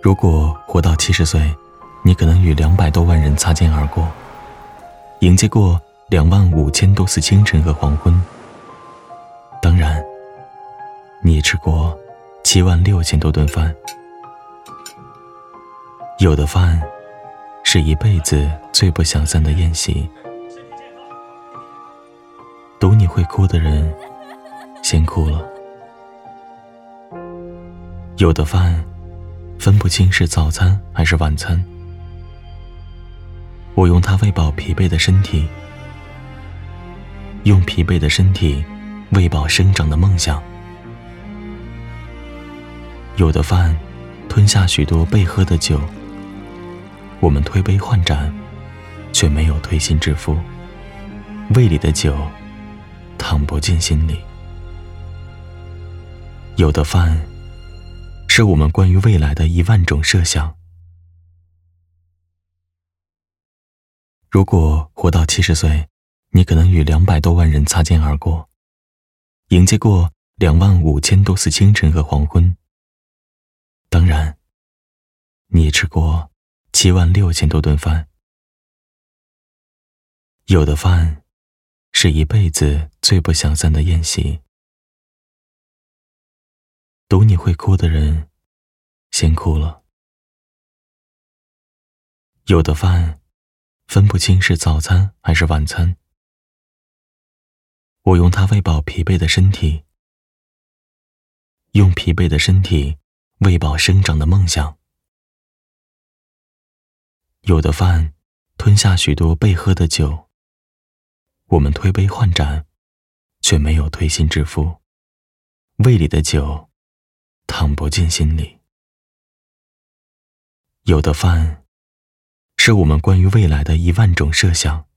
如果活到70岁，你可能与200多万人擦肩而过，迎接过25000多次清晨和黄昏。当然，你也吃过76000多顿饭。有的饭是一辈子最不想散的宴席，赌你会哭的人先哭了。有的饭分不清是早餐还是晚餐，我用它喂饱疲惫的身体，用疲惫的身体喂饱生长的梦想。有的饭吞下许多被喝的酒，我们推杯换盏，却没有推心置腹，胃里的酒淌不进心里。有的饭是我们关于未来的10000种设想。如果活到70岁，你可能与200多万人擦肩而过，迎接过25000多次清晨和黄昏。当然，你也吃过76000多顿饭。有的饭是一辈子最不想散的宴席，赌你会哭的人先哭了。有的饭分不清是早餐还是晚餐，我用它喂饱疲惫的身体，用疲惫的身体喂饱生长的梦想。有的饭吞下许多被喝的酒，我们推杯换盏，却没有推心置腹，胃里的酒淌不进心里。有的饭是我们关于未来的10000种设想。